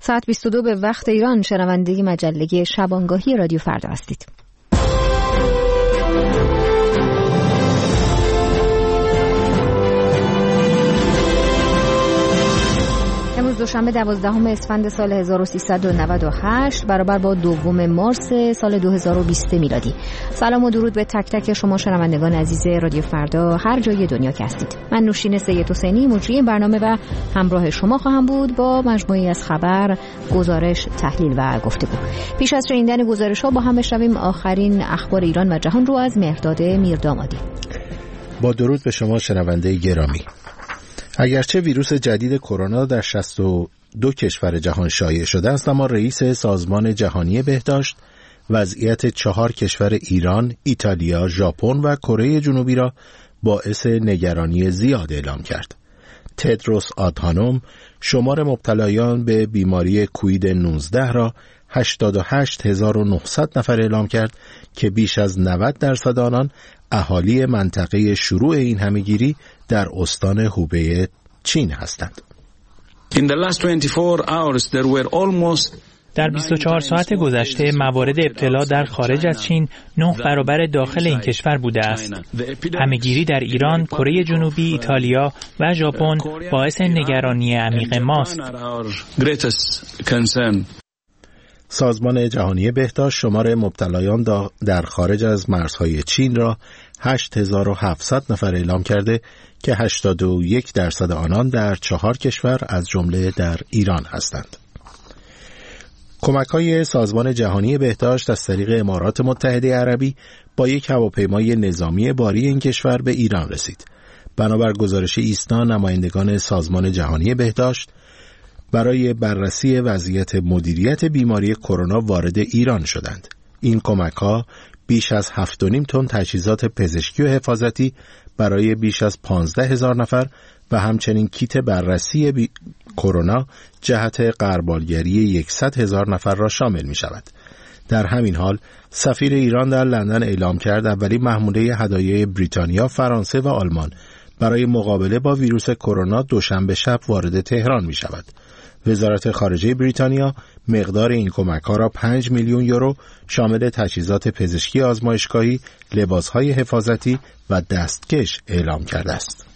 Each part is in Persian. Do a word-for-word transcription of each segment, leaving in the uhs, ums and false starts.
ساعت بیست و دو به وقت ایران شنونده مجله شبانگاهی رادیو فردا هستید. امروز دوشنبه دوازدهم اسفند سال هزار و سیصد و نود و هشت برابر با دوم مارس سال دو هزار و بیست میلادی. سلام و درود به تک تک شما شنوندگان عزیز رادیو فردا هر جای دنیا که هستید. من نوشین سید حسینی مجری برنامه و همراه شما خواهم بود با مجموعی از خبر، گزارش، تحلیل و گفتگو. پیش از شنیدن گزارش‌ها با هم بشنویم آخرین اخبار ایران و جهان رو از مهرداد میردامادی. با درود به شما شنونده گرامی. اگرچه ویروس جدید کرونا در شصت و دو کشور جهان شایع شده است، اما رئیس سازمان جهانی بهداشت وضعیت چهار کشور ایران، ایتالیا، ژاپن و کره جنوبی را باعث نگرانی زیاد اعلام کرد. تدروس آدهانوم شمار مبتلایان به بیماری کووید نوزده را هشتاد و هشت هزار و نهصد نفر اعلام کرد که بیش از نود درصد آنان اهالی منطقه شروع این همهگیری در استان هوبی چین هستند. In the last twenty-four hours there were almost در بیست و چهار ساعت گذشته موارد ابتلا در خارج از چین نه برابر داخل این کشور بوده است. همهگیری در ایران، کره جنوبی، ایتالیا و ژاپن باعث نگرانی عمیق ماست. سازمان جهانی بهداشت شمار مبتلایان در خارج از مرزهای چین را هشت هزار و هفتصد نفر اعلام کرده که هشتاد و یک درصد آنان در چهار کشور از جمله در ایران هستند. کمک‌های سازمان جهانی بهداشت از طریق امارات متحده عربی با یک هواپیمای نظامی باری این کشور به ایران رسید. بنابر گزارش ایسنا، نمایندگان سازمان جهانی بهداشت برای بررسی وضعیت مدیریت بیماری کرونا وارد ایران شدند. این کمک‌ها بیش از هفت و نیم تن تجهیزات پزشکی و حفاظتی برای بیش از پانزده هزار نفر و همچنین کیت بررسی بی... کرونا جهت غربالگری صد هزار نفر را شامل می شود. در همین حال سفیر ایران در لندن اعلام کرد اولین محموله هدایای بریتانیا، فرانسه و آلمان برای مقابله با ویروس کرونا دوشنبه شب وارد تهران می شود. وزارت خارجه بریتانیا مقدار این کمک‌ها را پنج میلیون یورو شامل تجهیزات پزشکی آزمایشگاهی، لباس‌های حفاظتی و دستکش اعلام کرده است.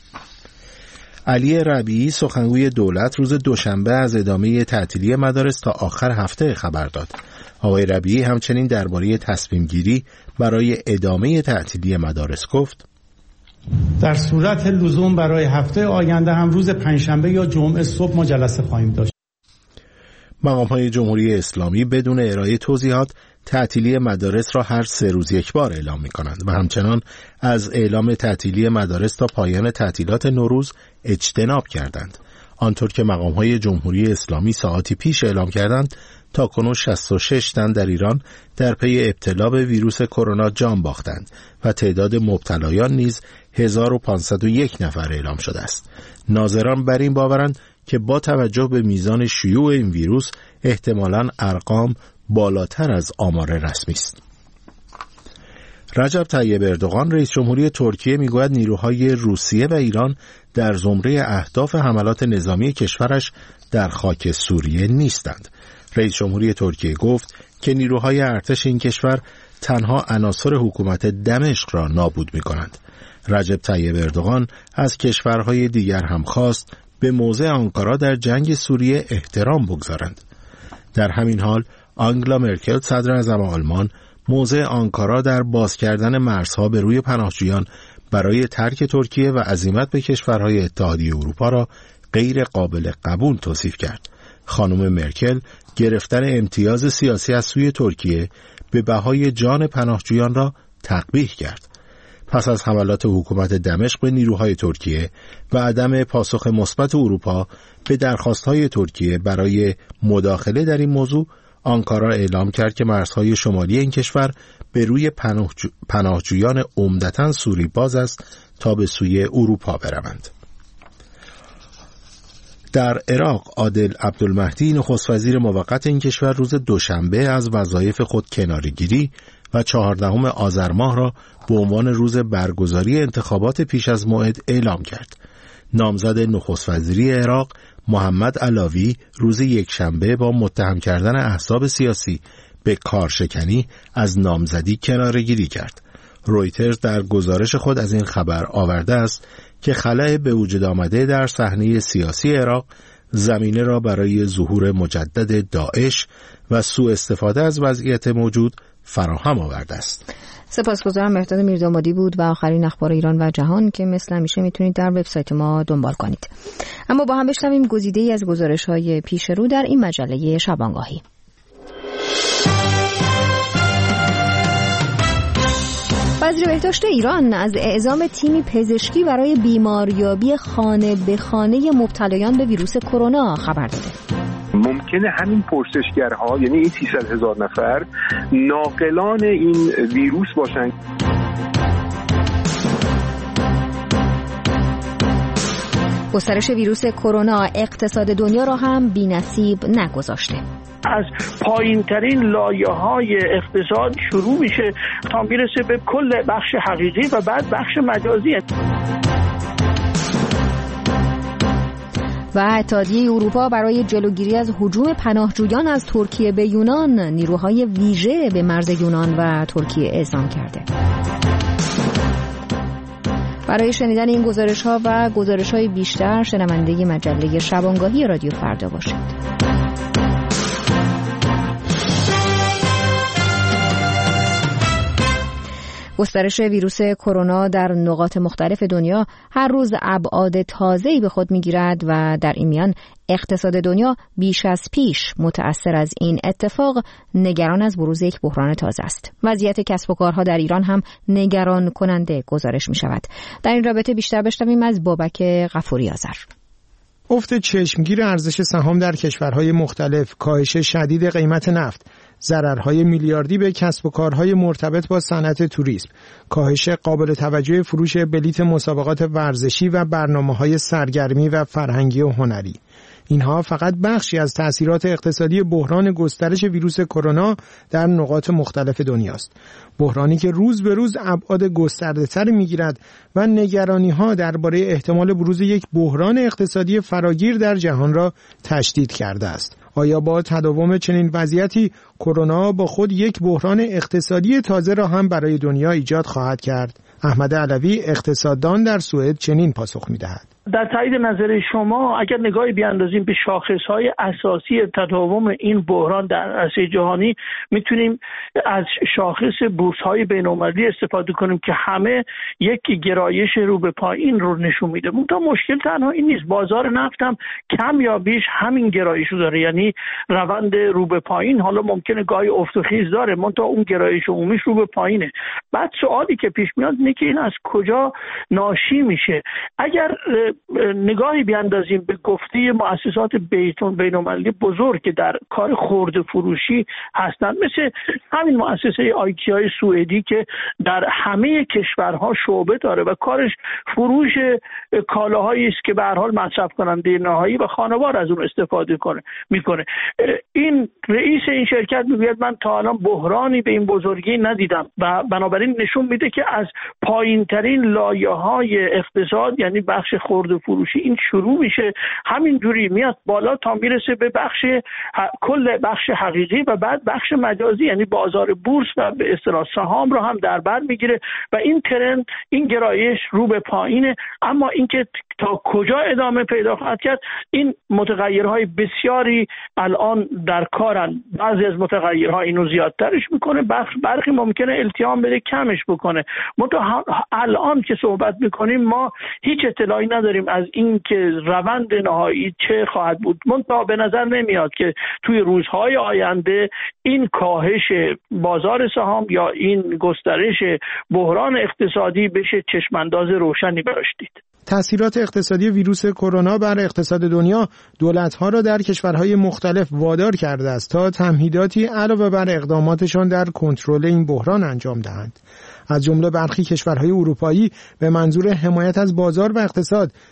علی ربیعی سخنگوی دولت روز دوشنبه از ادامه تعطیلی مدارس تا آخر هفته خبر داد. آقای ربیعی همچنین درباره تصمیم گیری برای ادامه تعطیلی مدارس گفت: در صورت لزوم برای هفته آینده هم روز پنجشنبه یا جمعه صبح ما جلسه خواهیم داشت. مقام‌های جمهوری اسلامی بدون ارائه توضیحات تعطیلی مدارس را هر سه روز یک بار اعلام می‌کنند و همچنان از اعلام تعطیلی مدارس تا پایان تعطیلات نوروز اجتناب کردند. آنطور که مقام‌های جمهوری اسلامی ساعتی پیش اعلام کردند تاکنون شصت و شش تن در ایران در پی ابتلا به ویروس کرونا جان باختند و تعداد مبتلایان نیز هزار و پانصد و یک نفر اعلام شده است. ناظران بر این باورند که با توجه به میزان شیوع این ویروس احتمالاً ارقام بالاتر از آمار رسمی است. رجب طیب اردوغان رئیس جمهوری ترکیه میگوید نیروهای روسیه و ایران در زمره اهداف حملات نظامی کشورش در خاک سوریه نیستند. رئیس جمهوری ترکیه گفت که نیروهای ارتش این کشور تنها عناصر حکومت دمشق را نابود می‌کنند. رجب طیب اردوغان از کشورهای دیگر هم خواست به موضع آنکارا در جنگ سوریه احترام بگذارند. در همین حال آنگلا مرکل صدر اعظم آلمان موضع آنکارا در باز کردن مرزها به روی پناهجویان برای ترک ترکیه و عزیمت به کشورهای اتحادیه اروپا را غیر قابل قبول توصیف کرد. خانم مرکل گرفتن امتیاز سیاسی از سوی ترکیه به بهای جان پناهجویان را تقبیح کرد. پس از حملات حکومت دمشق به نیروهای ترکیه و عدم پاسخ مثبت اروپا به درخواست‌های ترکیه برای مداخله در این موضوع، آنکارا اعلام کرد که مرزهای شمالی این کشور به روی پناهجو... پناهجویان عمدتاً سوری باز است تا به سوی اروپا بروند. در عراق عادل عبدالمهدی نخست وزیر موقت این کشور روز دوشنبه از وظایف خود کناره‌گیری و چهاردهم آذر ماه را به عنوان روز برگزاری انتخابات پیش از موعد اعلام کرد. نامزد نخست وزیری عراق محمد علاوی روز یکشنبه با متهم کردن احزاب سیاسی به کارشکنی از نامزدی کناره‌گیری کرد. رویترز در گزارش خود از این خبر آورده است که خلأ به وجود آمده در صحنه سیاسی عراق زمینه را برای ظهور مجدد داعش و سوء استفاده از وضعیت موجود فراهم آورده است. سپاسگزارم. مهرداد میردامادی بود و آخرین اخبار ایران و جهان که مثل همیشه میتونید در وبسایت ما دنبال کنید. اما با هم بشنویم گزیده‌ای از گزارش‌های پیش رو در این مجله شبانگاهی. وزیر بهداشت ایران از اعزام تیمی پزشکی برای بیماریابی خانه به خانه مبتلایان به ویروس کرونا خبر داده. ممکنه همین پرسشگرها، یعنی این سیصد هزار نفر، ناقلان این ویروس باشن. گسترش ویروس کرونا اقتصاد دنیا را هم بی‌نصیب نگذاشته. از پایین ترین لایه‌های اقتصاد شروع میشه تا میرسه به کل بخش حقیقی و بعد بخش مجازی. و اتحادیه اروپا برای جلوگیری از هجوم پناهجویان از ترکیه به یونان نیروهای ویژه به مرز یونان و ترکیه اعزام کرده. برای شنیدن این گزارش‌ها و گزارش‌های بیشتر شنونده مجله شبانگاهی رادیو فردا باشید. گسترش ویروس کرونا در نقاط مختلف دنیا هر روز ابعاد تازه‌ای به خود می‌گیرد و در این میان اقتصاد دنیا بیش از پیش متأثر از این اتفاق نگران از بروز یک بحران تازه است. وضعیت کسب و کارها در ایران هم نگران کننده گزارش می‌شود. در این رابطه بیشتر بشنویم از بابک غفوری آذر. افت چشمگیر ارزش سهام در کشورهای مختلف، کاهش شدید قیمت نفت، ضررهای میلیاردی به کسب و کارهای مرتبط با صنعت توریسم، کاهش قابل توجه فروش بلیت مسابقات ورزشی و برنامه‌های سرگرمی و فرهنگی و هنری. اینها فقط بخشی از تأثیرات اقتصادی بحران گسترش ویروس کرونا در نقاط مختلف دنیاست. بحرانی که روز به روز ابعاد گسترده‌تری می‌گیرد و نگرانی‌ها درباره احتمال بروز یک بحران اقتصادی فراگیر در جهان را تشدید کرده است. آیا با تداوم چنین وضعیتی کرونا با خود یک بحران اقتصادی تازه را هم برای دنیا ایجاد خواهد کرد؟ احمد علوی اقتصاددان در سوئد چنین پاسخ می‌دهد. در تایید نظر شما اگر نگاهی بیاندازیم به شاخص‌های اساسی تداوم این بحران در عرصه جهانی، میتونیم از شاخص بورس‌های بین‌المللی استفاده کنیم که همه یک گرایش رو به پایین رو نشون میده. منتها مشکل تنها این نیست، بازار نفت هم کم یا بیش همین گرایش رو داره، یعنی روند رو به پایین. حالا ممکنه گاهی افت و خیز داره، منتها اون گرایش عمومیش رو به پایینه. بعد سوالی که پیش میاد اینه که این از کجا ناشی میشه. اگر نگاهی بیاندازیم به گفته مؤسسات بین‌المللی بزرگ که در کار خرده فروشی هستند، مثل همین مؤسسه آیکیای سوئدی که در همه کشورها شعبه داره و کارش فروش کالاهایی است که به هر حال مصرف کننده نهایی و خانوار از اون استفاده کنه میکنه. این رئیس این شرکت میگه من تا الان بحرانی به این بزرگی ندیدم و بنابراین نشون میده که از پایینترین لایه‌های اقتصاد، یعنی بخش خرده فروشی، این شروع میشه، همینجوری میاد بالا تا میرسه به بخش کل بخش حقیقی و بعد بخش مجازی، یعنی بازار بورس و به اصطلاح سهام رو هم در بر میگیره و این ترند، این گرایش رو به پایینه. اما اینکه تا کجا ادامه پیدا خواهد کرد، این متغیرهای بسیاری الان در کارن. بعضی از متغیرها اینو زیادترش میکنه، برخی ممکنه التیام بده کمش بکنه. منتها الان که صحبت میکنیم ما هیچ اطلاعی نداریم از این که روند نهایی چه خواهد بود. منتها به نظر نمیاد که توی روزهای آینده این کاهش بازار سهام یا این گسترش بحران اقتصادی بشه چشمانداز روشنی براش دید. تأثیرات اقتصادی ویروس کرونا بر اقتصاد دنیا دولت‌ها را در کشورهای مختلف وادار کرده است تا تمهیداتی علاوه بر اقداماتشان در کنترل این بحران انجام دهند. از جمله برخی کشورهای اروپایی به منظور حمایت از بازار و اقتصاد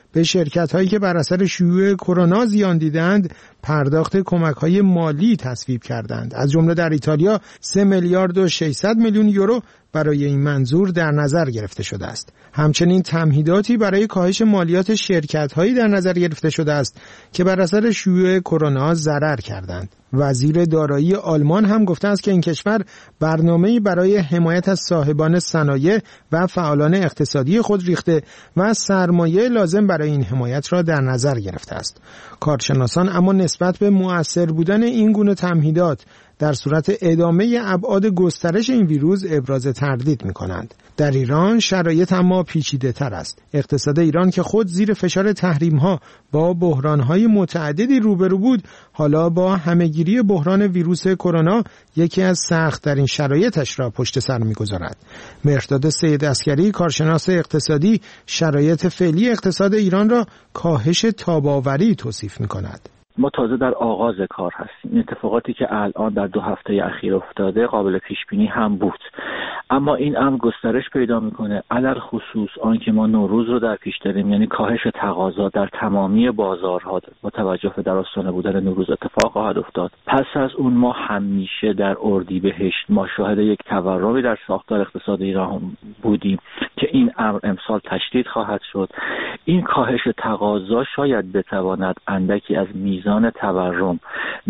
به شرکت‌هایی که بر اثر شیوع کرونا زیان دیدند پرداخت کمک‌های مالی تصویب کردند. از جمله در ایتالیا سه میلیارد و ششصد میلیون یورو برای این منظور در نظر گرفته شده است. همچنین تمهیداتی برای کاهش مالیات شرکت‌هایی در نظر گرفته شده است که بر اثر شیوع کرونا ضرر کردند. وزیر دارایی آلمان هم گفته است که این کشور برنامه‌ای برای حمایت از صاحبان صنایع و فعالان اقتصادی خود ریخته و سرمایه لازم برای این حمایت را در نظر گرفته است. کارشناسان اما نسبت به مؤثر بودن این گونه تمهیدات در صورت ادامه ابعاد گسترش این ویروس ابراز تردید می‌کنند. در ایران شرایط اما پیچیده‌تر است. اقتصاد ایران که خود زیر فشار تحریم‌ها با بحران‌های متعددی روبرو بود، حالا با همه‌گیری بحران ویروس کرونا یکی از سخت‌ترین شرایطش را پشت سر می‌گذارد. مهرداد سید عسکری، کارشناس اقتصادی، شرایط فعلی اقتصاد ایران را کاهش تاب‌آوری توصیف می‌کند. ما تازه در آغاز کار هستیم. این اتفاقاتی که الان در دو هفته اخیر افتاده قابل پیش بینی هم بود، اما این امر گسترش پیدا میکنه، علل خصوص آنکه ما نوروز رو در پیش داریم، یعنی کاهش تقاضا در تمامی بازارها با توجه به در آستانه بودن نوروز اتفاق خواهد افتاد. پس از اون ما همیشه در اردیبهشت ما شاهد یک تورمی در ساختار اقتصاد ایران بودیم که این امر امسال تشدید خواهد شد. این کاهش تقاضا شاید بتواند اندکی از میزان تورم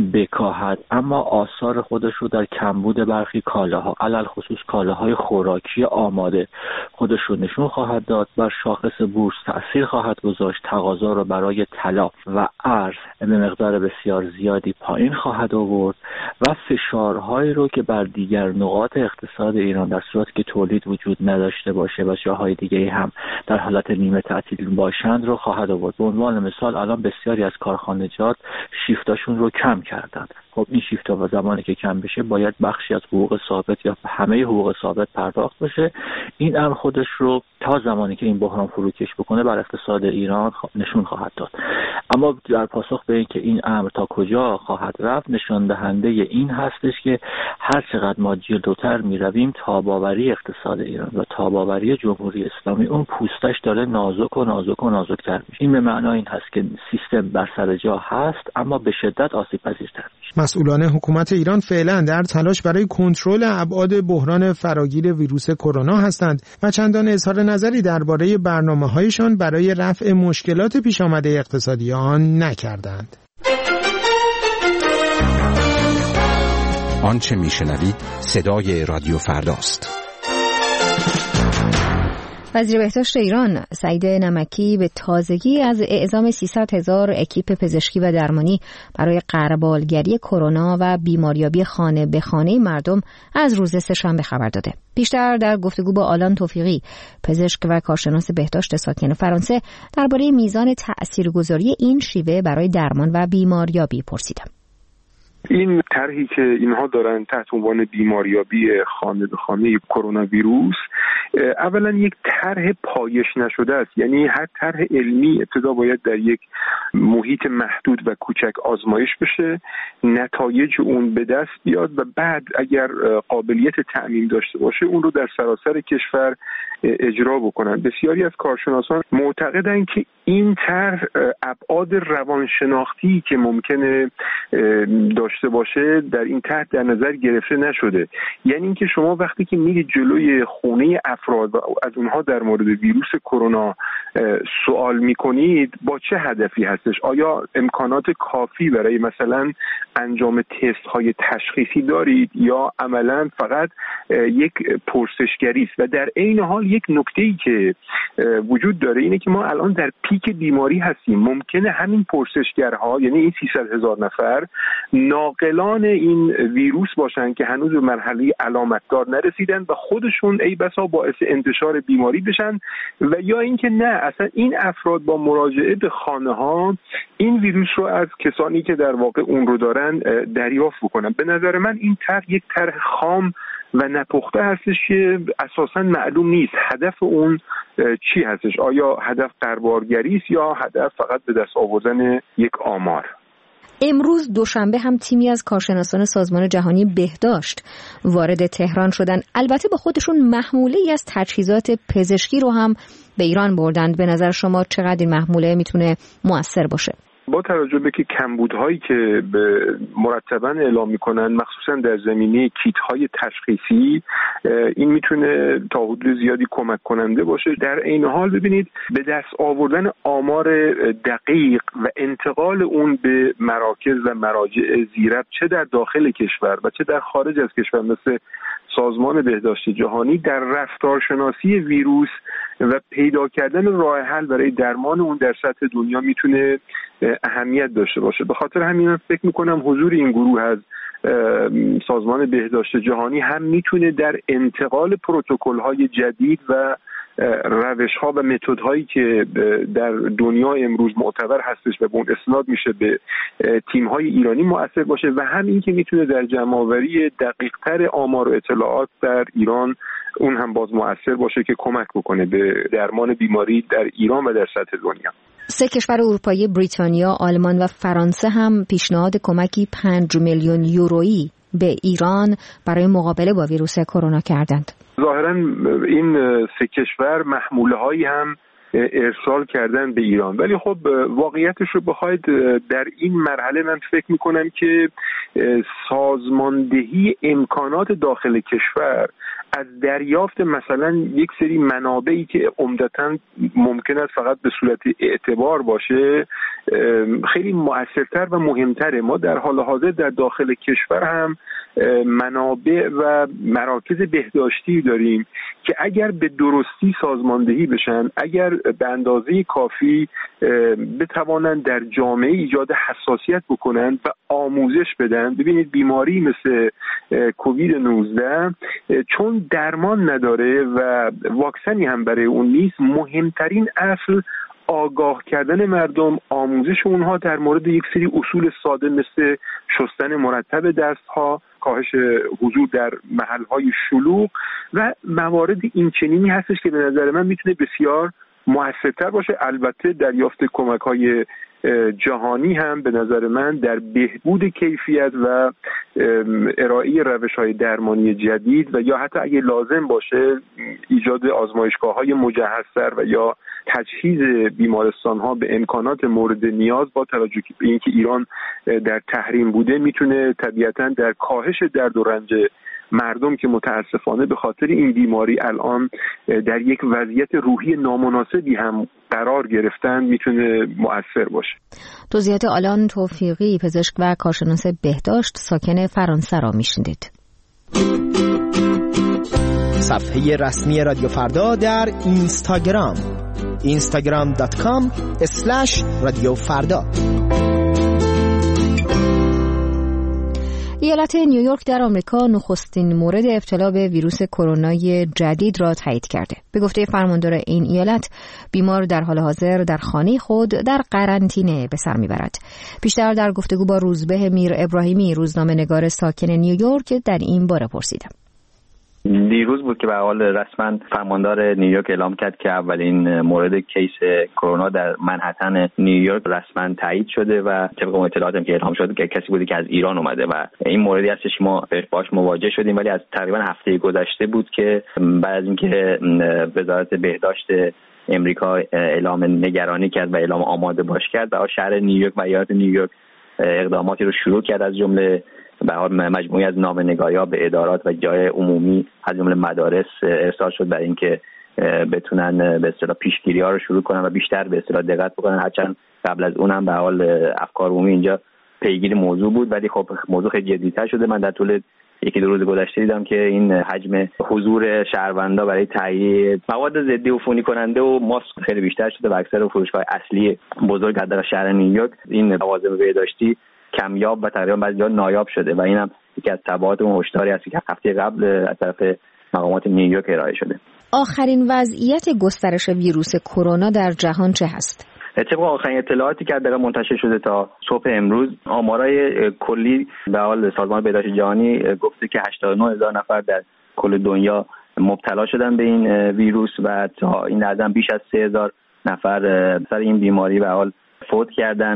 بکاهد، اما آثار خودش رو در کمبود برخی کالاها، علل خصوص کالاهای خوراکی آماده خودش رو نشون خواهد داد. بر شاخص بورس تأثیر خواهد گذاشت، تقاضا رو برای طلا و ارز به مقدار بسیار زیادی پایین خواهد آورد و فشارهایی رو که بر دیگر نقاط اقتصاد ایران در صورتی که تولید وجود نداشته باشه و جاهای دیگه هم در حالت نیمه تعطیل باشند رو خواهد آورد. به عنوان مثال الان بسیاری از کارخانجات شیفتاشون رو کم کردن. خب این شیفت ها و زمانی که کم بشه باید بخشی از حقوق ثابت یا همه حقوق ثابت پرداخت بشه. این امر خودش رو تا زمانی که این بحران فروکش بکنه بر اقتصاد ایران نشون خواهد داد. اما در پاسخ به این که این امر تا کجا خواهد رفت، نشان دهنده این هستش که هر چقدر ما جلوتر می رویم تاب‌آوری اقتصاد ایران و تاب‌آوری جمهوری اسلامی اون پوستش داره نازک و نازک و نازکتر میشه. این به معنای این هست که سیستم بر سر جا هست اما به شدت آسیب پذیرتر میشه. مسئولان حکومت ایران فعلا در تلاش برای کنترل ابعاد بحران فراگیر ویروس کرونا هستند و چندان اظهار نظری درباره برنامه‌هایشان برای رفع مشکلات پیش آمده اقتصادی آن نکردند. آنچه میشنوید صدای رادیو فرداست. وزیر بهداشت ایران سعید نمکی به تازگی از اعزام سیصد هزار اکیپ پزشکی و درمانی برای غربالگری کرونا و بیماریابی خانه به خانه مردم از روز سه‌شنبه خبر داده. بیشتر در گفتگو با آلان توفیقی، پزشک و کارشناس بهداشت ساکن فرانسه، درباره میزان تأثیرگذاری این شیوه برای درمان و بیماریابی پرسیدم. این طرحی که اینها دارن تحت عنوان بیماریابی خانه به خانه کرونا ویروس، اولا یک طرح پایش نشده است. یعنی هر طرح علمی ابتدا باید در یک محیط محدود و کوچک آزمایش بشه، نتایج اون به دست بیاد و بعد اگر قابلیت تعمیم داشته باشه اون رو در سراسر کشور اجرا بکنن. بسیاری از کارشناسان معتقدند که این طرح ابعاد روانشناختی که ممکنه داشته باشه در این طرح در نظر گرفته نشده. یعنی اینکه شما وقتی که میرید جلوی خونه افراد و از اونها در مورد ویروس کرونا سوال میکنید، با چه هدفی هستش؟ آیا امکانات کافی برای مثلا انجام تست های تشخیصی دارید یا عملا فقط یک پرسشگری است؟ و در عین حال یک نکته‌ای که وجود داره اینه که ما الان در پیک بیماری هستیم. ممکنه همین پرسشگرها، یعنی این سیصد هزار نفر، ناقلان این ویروس باشن که هنوز به مرحله علامتدار نرسیدن و خودشون ای بسا باعث انتشار بیماری بشن، و یا اینکه نه، اصلا این افراد با مراجعه به خانه ها این ویروس رو از کسانی که در واقع اون رو دارن دریافت بکنن. به نظر من این طرح یک طرح خام و نپخته هستش که اساساً معلوم نیست هدف اون چی هستش. آیا هدف غربالگری است یا هدف فقط به دست آوردن یک آمار؟ امروز دوشنبه هم تیمی از کارشناسان سازمان جهانی بهداشت وارد تهران شدن. البته با خودشون محموله‌ای از تجهیزات پزشکی رو هم به ایران بردند. به نظر شما چقدر این محموله میتونه مؤثر باشه؟ با توجه به که کمبودهایی که مرتباً اعلام میکنن، مخصوصا در زمینه کیت‌های تشخیصی، این میتونه تا حدود زیادی کمک کننده باشه. در این حال ببینید به دست آوردن آمار دقیق و انتقال اون به مراکز و مراجع زیربط چه در داخل کشور و چه در خارج از کشور مثل سازمان بهداشت جهانی در رفتارشناسی ویروس و پیدا کردن راه حل برای درمان اون در سطح دنیا میتونه اهمیت داشته باشه. به خاطر همین من فکر میکنم حضور این گروه از سازمان بهداشت جهانی هم میتونه در انتقال پروتکل‌های جدید و روش‌ها و متدهایی که در دنیا امروز معتبر هستش و به اون اسناد میشه به تیم‌های ایرانی مؤثر باشه و هم این که میتونه در جمع‌آوری دقیق‌تر آمار و اطلاعات در ایران اون هم باز مؤثر باشه که کمک بکنه به درمان بیماری در ایران و در سطح دنیا. سه کشور اروپایی بریتانیا، آلمان و فرانسه هم پیشنهاد کمکی پنج میلیون یورویی به ایران برای مقابله با ویروس کرونا کردند. ظاهراً این سه کشور محموله هایی هم ارسال کردن به ایران، ولی خب واقعیتش رو بخواید در این مرحله من فکر میکنم که سازماندهی امکانات داخل کشور از دریافت مثلا یک سری منابعی که عمدتاً ممکن است فقط به صورت اعتبار باشه خیلی مؤثرتر و مهمتره. ما در حال حاضر در داخل کشور هم منابع و مراکز بهداشتی داریم که اگر به درستی سازماندهی بشن، اگر به اندازه کافی بتوانند در جامعه ایجاد حساسیت بکنند و آموزش بدن. ببینید بیماری مثل کووید نوزده چون درمان نداره و واکسنی هم برای اون نیست، مهمترین اصل آگاه کردن مردم، آموزش اونها در مورد یک سری اصول ساده مثل شستن مرتب دستها، کاهش حضور در محلهای شلوغ و موارد این چنینی هستش که به نظر من میتونه بسیار مؤثرتر باشه. البته دریافت کمک‌های جهانی هم به نظر من در بهبود کیفیت و ارائه روش‌های درمانی جدید و یا حتی اگه لازم باشه ایجاد آزمایشگاه‌های مجهزتر و یا تجهیز بیمارستان‌ها به امکانات مورد نیاز با توجه به اینکه ایران در تحریم بوده میتونه طبیعتاً در کاهش درد و رنج مردم که متاسفانه به خاطر این بیماری الان در یک وضعیت روحی نامناسبی هم قرار گرفتن میتونه مؤثر باشه. توضیحات آلان توفیقی، پزشک و کارشناس بهداشت ساکن فرانسه را میشنیدید. صفحه رسمی رادیو فردا در اینستاگرام اینستاگرام دات کام اسلش رادیو فردا. ایالت نیویورک در آمریکا نخستین مورد ابتلا به ویروس کرونا جدید را تایید کرده. به گفته فرماندار این ایالت، بیمار در حال حاضر در خانه خود در قرنطینه به سر میبرد. بیشتر در گفتگو با روزبه میر ابراهیمی، روزنامه‌نگار ساکن نیویورک، در این باره پرسیدم. دیروز بود که به حال رسما فرماندار نیویورک اعلام کرد که اولین مورد کیس کرونا در منهتن نیویورک رسما تایید شده و طبق اطلاعاتی که اعلام شد که کسی بودی که از ایران اومده و این موردی هستش که ما باهاش مواجه شدیم، ولی از تقریبا هفته گذشته بود که بعد از اینکه وزارت بهداشت امریکا اعلام نگرانی کرد و اعلام آماده باش کرد و شهر نیویورک و ایالت نیویورک اقداماتی رو شروع کرد، از جمله به حال مجموعی از نامه‌نگاری‌ها به ادارات و جای عمومی از جمله مدارس ارسال شد برای اینکه بتونن به اصطلاح پیشگیری‌ها رو شروع کنن و بیشتر به اصطلاح دقت بکنن. هرچند قبل از اون هم به حال افکار عمومی اینجا پیگیر موضوع بود، ولی خب موضوع خیلی جدی‌تر شده. من در طول یکی دو روز گذشته دیدم که این حجم حضور شهروندا برای تهیه مواد ضد عفونی کننده و ماسک خیلی بیشتر شده و اکثر فروشگاه اصلی بزرگ در شهر نیویورک این لوازم بهداشتی کمیاب و تقریبا بعضی جا نایاب شده و اینم یکی از تبعات اون هشداری است که هفته قبل از طرف مقامات نیویورک ارائه شده. آخرین وضعیت گسترش ویروس کرونا در جهان چه هست؟ طبق آخرین اطلاعاتی که دقیقاً منتشر شده تا صبح امروز، آمارای کلی به حال سازمان بهداشت جهانی گفته که هشتاد و نه هزار نفر در کل دنیا مبتلا شدن به این ویروس و تا این لحظه بیش از سه هزار نفر سر این بیماری به حال فوت کردن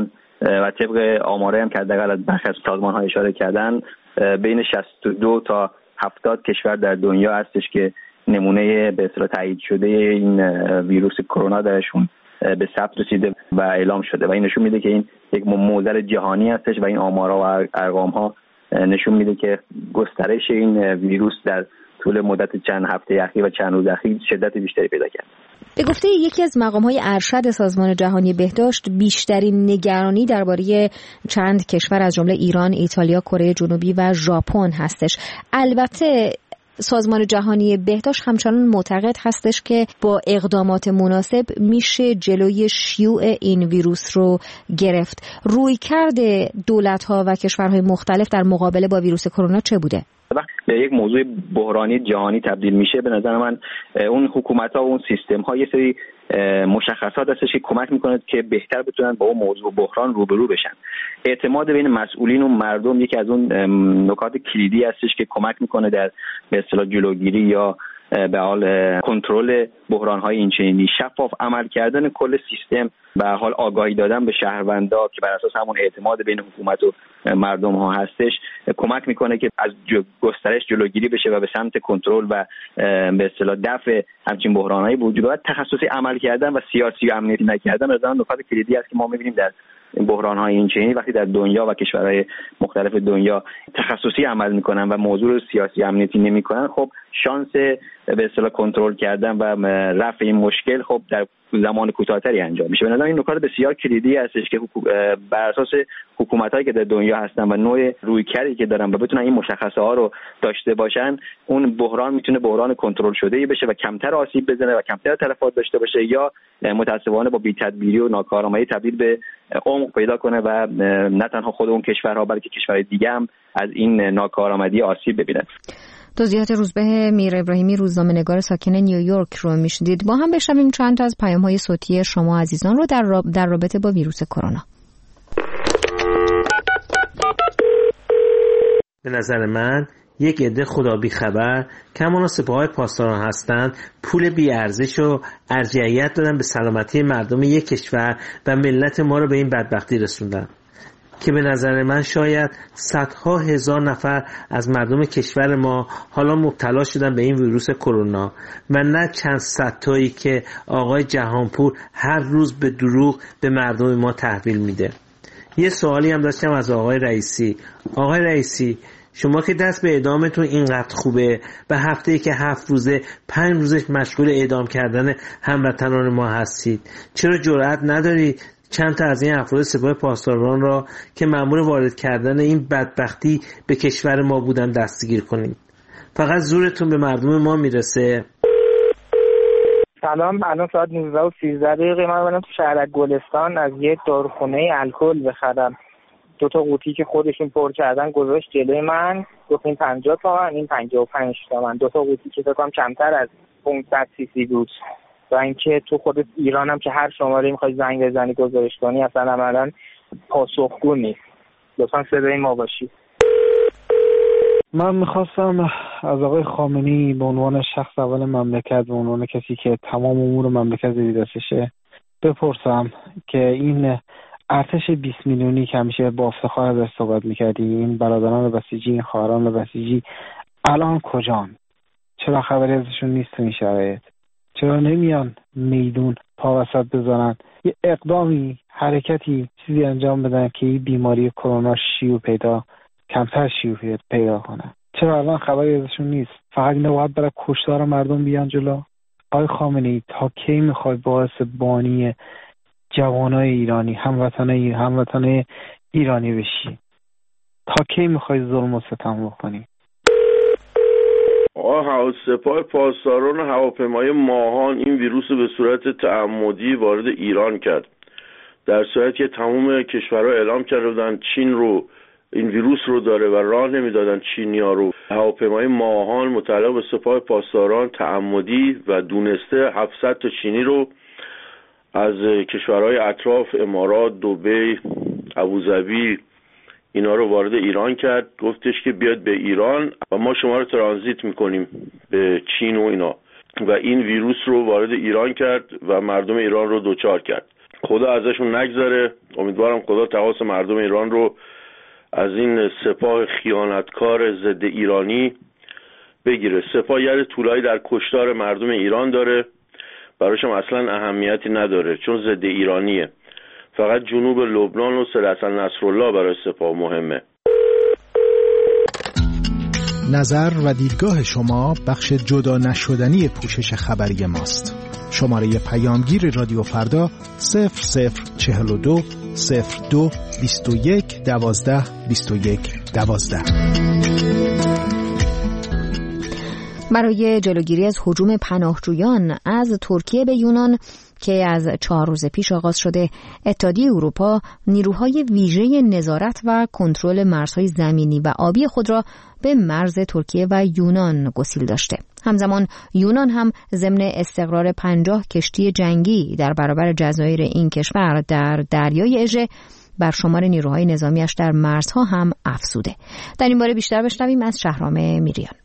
و طبق آمارایی هم که حداقل از برخی از سازمان‌ها اشاره کردن بین شصت و دو تا هفتاد کشور در دنیا هستش که نمونه به اصطلاح تایید شده این ویروس کرونا درشون به ثبت رسیده و اعلام شده و این نشون میده که این یک معضل جهانی هستش و این آمارها و ارقام‌ها نشون میده که گسترش این ویروس در طول مدت چند هفته اخیر و چند روز اخیر شدت بیشتری پیدا کرد. به گفته یکی از مقام‌های ارشد سازمان جهانی بهداشت، بیشترین نگرانی درباره چند کشور از جمله ایران، ایتالیا، کره جنوبی و ژاپن هستش. البته سازمان جهانی بهداشت همچنان معتقد هستش که با اقدامات مناسب میشه جلوی شیوع این ویروس رو گرفت. رویکرد دولت‌ها و کشورهای مختلف در مقابله با ویروس کرونا چه بوده؟ به یک موضوع بحرانی جهانی تبدیل میشه، به نظر من اون حکومت‌ها و اون سیستم‌ها یه سری مشخصات هستش که کمک میکنه که بهتر بتونن با اون موضوع بحران روبرو بشن. اعتماد بین مسئولین و مردم یکی از اون نکات کلیدی هستش که کمک میکنه در به اصطلاح جلوگیری یا به حال کنترل بحران‌های اینچنینی. شفاف عمل کردن کل سیستم، به حال آگاهی دادن به شهروندا که بر اساس همون اعتماد بین حکومت و مردم ها هستش کمک میکنه که از گسترش جلوگیری بشه و به سمت کنترل و به اصطلاح دفع همچین بحران‌های وجود دارد. تخصصی عمل کردن و سیاسی و امنیتی نکردن از اون نکات کلیدی است که ما می‌بینیم در بحران‌های اینچنینی وقتی در دنیا و کشورهای مختلف دنیا تخصصی عمل میکنن و موضوع رو سیاسی امنیتی نمیکنن، خب شانس به اصطلاح کنترل کردن و رفع این مشکل خب در زمان کوتاه‌تری انجام میشه. به نظر این نکات بسیار کلیدی هستش که بر اساس حکومتایی که در دنیا هستن و نوع رویکردی که دارن و بتونن این مشخصه ها رو داشته باشن، اون بحران میتونه بحران کنترل شده‌ای بشه و کمتر آسیب بزنه و کمتر تلفات داشته باشه یا متأسفانه با بی‌تدبیری و ناکارآمدی تبدیل به عمق پیدا کنه و نه تنها خود اون کشورها بلکه کشورهای دیگه هم از این ناکارآمدی آسیب ببینن. توضیحات روزبه میر ابراهیمی، روزنامه‌نگار ساکن نیویورک رو میشنیدید. با هم بشنویم چند تا از پیام‌های صوتی شما عزیزان رو در راب... در رابطه با ویروس کرونا. به نظر من یک عده خدا بی خبر کمانا سپاههای پاسداران هستند، پول بی ارزش و ارجحیت دادن به سلامتی مردم یک کشور و ملت ما رو به این بدبختی رسوندن که به نظر من شاید صدها هزار نفر از مردم کشور ما حالا مبتلا شدن به این ویروس کرونا و نه چند صد تایی که آقای جهانپور هر روز به دروغ به مردم ما تحویل میده. یه سوالی هم داشتم از آقای رئیسی. آقای رئیسی، شما که دست به اعدامتون اینقدر خوبه و هفته‌ای که هفت روزه پنج روزش مشغول اعدام کردن هموطنان ما هستید، چرا جرأت ندارید چند تا از این افراد سپاه پاسداران را که مأمور وارد کردن این بدبختی به کشور ما بودن دستگیر کنید؟ فقط زورتون به مردم ما میرسه. سلام، الان ساعت نوزده و سیزده دقیقه. من برم تو شهر گلستان از یک داروخونه الکل بخرم. دو تا قوطی که خودشون پر کردن گذاشت جلوی من، گفت این پنجاه تومن، این پنجاه و پنج تومن. دو تا قوطی که فکر کنم کمتر از پانصد سی سی بود. و اینکه تو خود ایران هم که هر شماره میخوای زنگ بزنی گزارش کنی اصلا عملاً پاسخگو نیست. لطفاً صدای ما باشی. من میخواستم از آقای خامنه‌ای به عنوان شخص اول مملکت، به عنوان کسی که تمام امور مملکت زیر دستشه، بپرسم که این ارتش بیست میلیونی که همیشه با افتخار ازش صحبت میکردیم، این برادران بسیجی، این خواهران بسیجی الان کجان؟ چرا خبری ازشون نیست تو این شرایط؟ چرا نمیان میدون پا وسط بزنن یه اقدامی، حرکتی، چیزی انجام بدن که این بیماری کرونا شیوع پیدا کمتر شیوع پیدا کنه؟ چرا الان خبری ازشون نیست؟ فقط اینا باید برای کشتار مردم بیان جلو؟ آقای خامنه‌ای، تا کی میخوای باعث بانی جوانای ایرانی، هموطنای هموطنای ایرانی بشی؟ تا کی میخوای ظلم و ستم بکنی؟ آقا سپاه پاسداران و هواپیمای ماهان این ویروس به صورت تعمدی وارد ایران کرد، در صورتی که تمام کشورها اعلام کرده بودن چین رو این ویروس رو داره و راه نمیدادن چینی‌ها رو. هواپیمای ماهان متعلق به سپاه پاسداران تعمدی و دونسته هفتصد تا چینی رو از کشورهای اطراف، امارات، دبی، ابوظبی، اینا رو وارد ایران کرد. گفتش که بیاد به ایران و ما شما رو ترانزیت میکنیم به چین و اینا، و این ویروس رو وارد ایران کرد و مردم ایران رو دوچار کرد. خدا ازشون نگذره. امیدوارم خدا تقاص مردم ایران رو از این سپاه خیانتکار ضد ایرانی بگیره. سپاه یاد طولایی در کشتار مردم ایران داره، براشم اصلا اهمیتی نداره چون ضد ایرانیه. فقط جنوب لبنان و سید حسن نصرالله برای سپاه مهمه. نظر و دیدگاه شما بخش جدا نشدنی پوشش خبری ماست. شماره پیامگیر رادیو فردا صفر صفر چهل و دو صفر دو بیست و یک دوازده بیست و یک دوازده. برای جلوگیری از هجوم پناهجویان از ترکیه به یونان که از چهار روز پیش آغاز شده، اتحادیه اروپا نیروهای ویژه نظارت و کنترل مرزهای زمینی و آبی خود را به مرز ترکیه و یونان گسیل داشته. همزمان یونان هم ضمن استقرار پنجاه کشتی جنگی در برابر جزایر این کشور در دریای اژه بر شمار نیروهای نظامیش در مرزها هم افزوده. در این باره بیشتر بشنویم از شهرام میریان.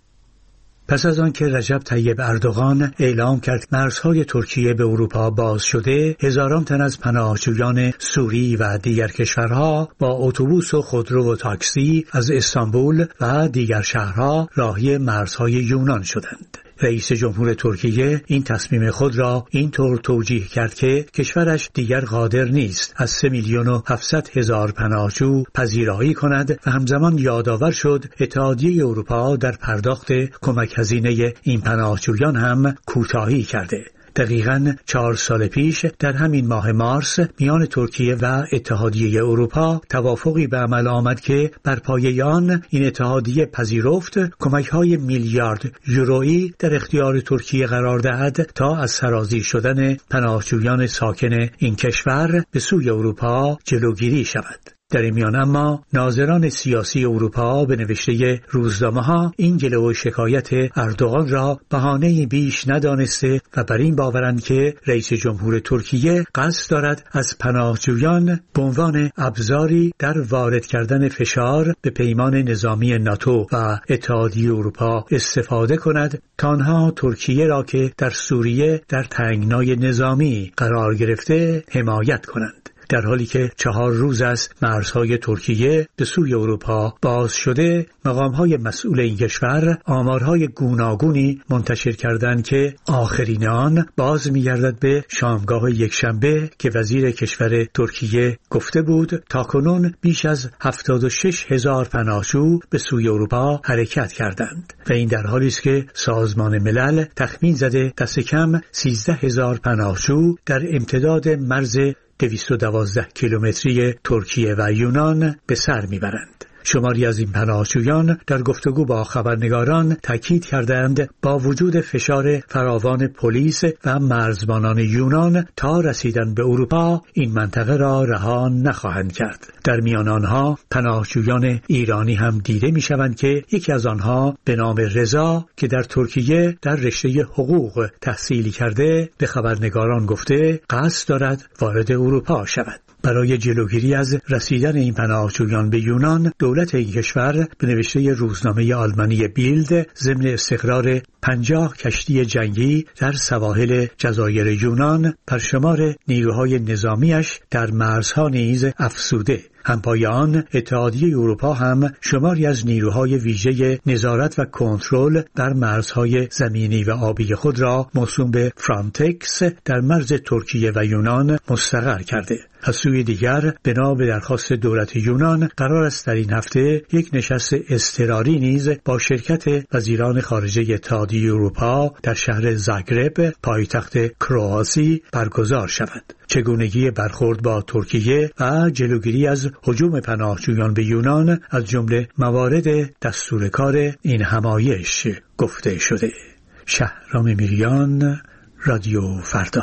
پس از آن که رجب طیب اردوغان اعلام کرد مرزهای ترکیه به اروپا باز شده، هزاران تن از پناهجویان سوری و دیگر کشورها با اتوبوس و خودرو و تاکسی از استانبول و دیگر شهرها راهی مرزهای یونان شدند. رئیس جمهور ترکیه این تصمیم خود را اینطور توجیه کرد که کشورش دیگر قادر نیست از سه میلیون و هفتصد هزار پناهجو پذیرایی کند و همزمان یادآور شد اتحادیه اروپا در پرداخت کمک هزینه این پناهجویان هم کوتاهی کرده. دقیقاً چهار سال پیش در همین ماه مارس میان ترکیه و اتحادیه اروپا توافقی به عمل آمد که بر پایه آن این اتحادیه پذیرفت کمک‌های میلیارد یورویی در اختیار ترکیه قرار دهد تا از سرازیر شدن پناهجویان ساکن این کشور به سوی اروپا جلوگیری شود. در این میان اما ناظران سیاسی اروپا به نوشته روزنامه‌ها این گله و شکایت اردوغان را بهانه‌ای بیش ندانسته و بر این باورند که رئیس جمهور ترکیه قصد دارد از پناهجویان به عنوان ابزاری در وارد کردن فشار به پیمان نظامی ناتو و اتحادیه اروپا استفاده کند تا آنها ترکیه را که در سوریه در تنگنای نظامی قرار گرفته حمایت کنند. در حالی که چهار روز از مرزهای ترکیه به سوی اروپا باز شده، مقامهای مسئول این کشور آمارهای گوناگونی منتشر کردند که آخرین آن باز می‌گردد به شامگاه یکشنبه که وزیر کشور ترکیه گفته بود تاکنون بیش از هفتاد و شش هزار پناهجو به سوی اروپا حرکت کردند و این در حالی است که سازمان ملل تخمین زده دست کم سیزده هزار پناهجو در امتداد مرز دویست و دوازده کیلومتری ترکیه و یونان به سر میبرند. شماری از این پناهجویان در گفتگو با خبرنگاران تاکید کردند با وجود فشار فراوان پلیس و مرزبانان یونان تا رسیدن به اروپا این منطقه را رها نخواهند کرد. در میان آنها پناهجویان ایرانی هم دیده میشوند که یکی از آنها به نام رضا که در ترکیه در رشته حقوق تحصیلی کرده به خبرنگاران گفته قصد دارد وارد اروپا شود. برای جلوگیری از رسیدن این پناهجویان به یونان، دولت این کشور به نوشته روزنامه آلمانی بیلد ضمن استقرار پنجاه کشتی جنگی در سواحل جزایر یونان پرشمار نیروهای نظامیش در مرزها نیز افزوده. همپای آن اتحادیه اروپا هم شماری از نیروهای ویژه نظارت و کنترل در مرزهای زمینی و آبی خود را موسوم به فرانتکس در مرز ترکیه و یونان مستقر کرده. از سوی دیگر بنا به درخواست دولت یونان قرار است در این هفته یک نشست اضطراری نیز با شرکت وزیران خارجه اتحادیه اروپا در شهر زاگرب پایتخت کرواسی برگزار شود. چگونگی برخورد با ترکیه و جلوگیری از هجوم پناهجویان به یونان از جمله موارد دستور کار این همایش گفته شده. شهرام میریان، رادیو فردا.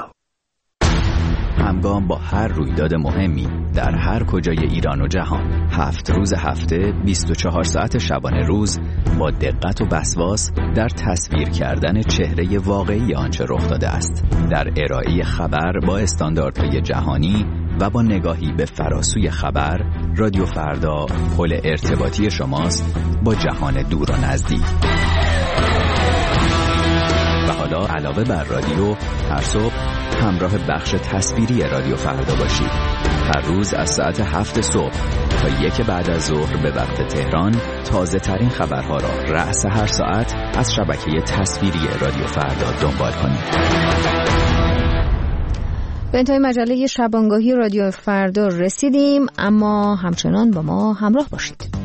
همگام با هر رویداد مهمی در هر کجای ایران و جهان، هفت روز هفته، بیست و چهار ساعت شبانه روز، با دقت و وسواس در تصویر کردن چهره واقعی آنچه رخ داده است، در ارائه خبر با استانداردهای جهانی و با نگاهی به فراسوی خبر، رادیو فردا پل ارتباطی شماست با جهان دور و نزدیک. و حالا علاوه بر رادیو، هر صبح همراه بخش تصویری رادیو فردا باشید. هر روز از ساعت هفت صبح تا یک بعد از ظهر به وقت تهران تازه ترین خبرها را رأس هر ساعت از شبکه تصویری رادیو فردا دنبال کنید. به انتهای مجله شبانگاهی رادیو فردا رسیدیم، اما همچنان با ما همراه باشید.